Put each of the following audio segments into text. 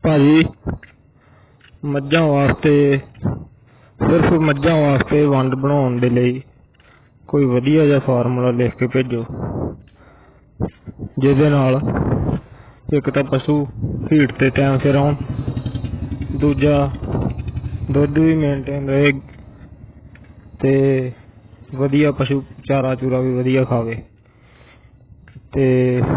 ਭਾਜੀ ਮੱਝਾਂ ਵਾਸਤੇ ਸਿਰਫ ਮੱਝਾਂ ਵਾਸਤੇ ਵੰਡ ਬਣਾਉਣ ਦੇ ਲਈ ਕੋਈ ਵਧੀਆ ਜਿਹਾ ਫਾਰਮੂਲਾ ਲਿਖ ਕੇ ਭੇਜੋ ਜਿਹਦੇ ਨਾਲ ਇੱਕ ਤਾਂ ਪਸ਼ੂ ਹੀਟ ਤੇ ਟਾਈਮ ਸਿਰ ਆਉਣ, ਦੂਜਾ ਦੁੱਧ ਵੀ ਮੇਨਟੇਨ ਰਹੇ ਤੇ ਵਧੀਆ ਪਸ਼ੂ ਚਾਰਾ ਚੂਰਾ ਵੀ ਵਧੀਆ ਖਾਵੇ। ਤੇ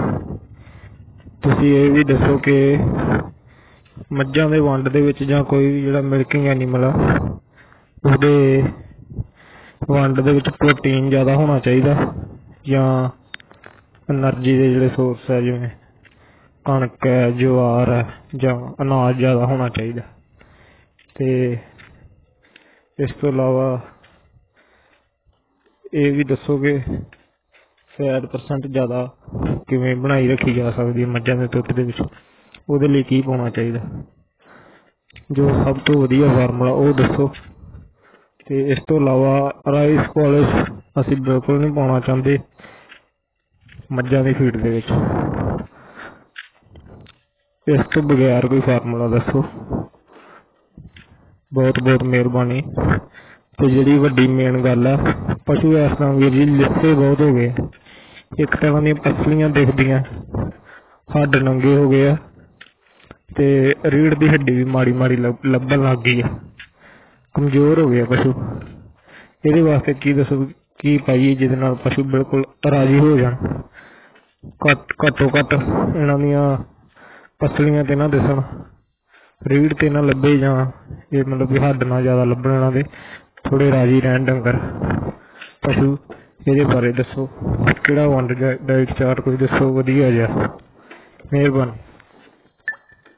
ਤੁਸੀਂ ਇਹ ਵੀ ਦੱਸੋ ਕਿ ਮੱਝਾਂ ਦੇ ਵੰਡ ਦੇ ਵਿੱਚ ਜਾਂ ਕੋਈ ਵੀ ਜਿਹੜਾ ਮਿਲਕਿੰਗ ਐਨੀਮਲ ਆ ਉਹਦੇ ਵੰਡ ਦੇ ਵਿੱਚ ਪ੍ਰੋਟੀਨ ਜ਼ਿਆਦਾ ਹੋਣਾ ਚਾਹੀਦਾ ਜਾਂ ਐਨਰਜੀ ਦੇ ਜਿਹੜੇ ਸੋਰਸ ਹੈ ਜਿਵੇਂ ਕਣਕ ਹੈ, ਜਵਾਰ ਹੈ ਜਾਂ ਅਨਾਜ ਜ਼ਿਆਦਾ ਹੋਣਾ ਚਾਹੀਦਾ। ਤੇ ਇਸ ਤੋਂ ਇਲਾਵਾ ਇਹ ਵੀ ਦੱਸੋ ਕਿ ਫੈਟ ਪਰਸੈਂਟ ਜ਼ਿਆਦਾ ਕਿਵੇਂ ਬਣਾਈ ਰੱਖੀ ਜਾ ਸਕਦੀ ਹੈ ਮੱਝਾਂ ਦੇ ਦੁੱਧ ਦੇ ਵਿੱਚ, ਉਹਦੇ ਲਈ ਕੀ ਪਾਉਣਾ ਚਾਹੀਦਾ। ਜੋ ਸਭ ਤੋਂ ਵਧੀਆ ਫਾਰਮੂਲਾ ਉਹ ਦੱਸੋ। ਤੇ ਇਸ ਤੋਂ ਇਲਾਵਾ ਰਾਈਸ ਪੋਲਿਸ਼ ਅਸੀਂ ਬਿਲਕੁਲ ਨਹੀਂ ਪਾਉਣਾ ਚਾਹੁੰਦੇ ਮੱਝਾਂ ਦੀ ਫੀਡ ਦੇ ਵਿੱਚ। ਇਸ ਤੋਂ ਬਗੈਰ ਕੋਈ ਫਾਰਮੂਲਾ ਦੱਸੋ। ਬਹੁਤ ਬਹੁਤ ਮਿਹਰਬਾਨੀ। ਤੇ ਜਿਹੜੀ ਵੱਡੀ ਮੇਨ ਗੱਲ ਆ, ਪਸ਼ੂ ਇਸ ਤਰ੍ਹਾਂ ਵੀਰ ਜੀ ਲਿੱਸੇ ਬਹੁਤ ਹੋ ਗਏ, ਇੱਕ ਤਾਂ ਇਹਨਾਂ ਦੀਆਂ ਪਸਲੀਆਂ ਦਿਖਦੀਆਂ, ਹੱਡ ਨੰਗੇ ਹੋ ਗਏ ਆ ਤੇ ਰੀੜ੍ਹ ਦੀ ਹੱਡੀ ਵੀ ਮਾੜੀ ਮਾੜੀ ਲੱਭਣ ਲੱਗ ਗਈ ਆ, ਕਮਜ਼ੋਰ ਹੋ ਗਏ ਆ ਪਸ਼ੂ। ਇਹਦੇ ਵਾਸਤੇ ਕੀ ਦੱਸੋ, ਕੀ ਪਾਈਏ ਜਿਹਦੇ ਨਾਲ ਪਸ਼ੂ ਬਿਲਕੁਲ ਰਾਜ਼ੀ ਹੋ ਜਾਣ, ਘੱਟੋ ਘੱਟ ਇਹਨਾਂ ਦੀਆਂ ਪਸਲੀਆਂ ਤੇ ਨਾ ਦਿਸਣ, ਰੀੜ੍ਹ ਤੇ ਨਾ ਲੱਭੇ, ਜਾਂ ਇਹ ਮਤਲਬ ਕਿ ਹੱਡ ਨਾ ਜ਼ਿਆਦਾ ਲੱਭਣ, ਇਹਨਾਂ ਦੇ ਥੋੜ੍ਹੇ ਰਾਜ਼ੀ ਰਹਿਣ ਡੰਗਰ ਪਸ਼ੂ। ਇਹਦੇ ਬਾਰੇ ਦੱਸੋ, ਕਿਹੜਾ ਵੰਡ ਡਾਈਟ ਚਾਰਟ ਕੋਈ ਦੱਸੋ ਵਧੀਆ ਜਿਹਾ, ਮਿਹਰਬਾਨੀ।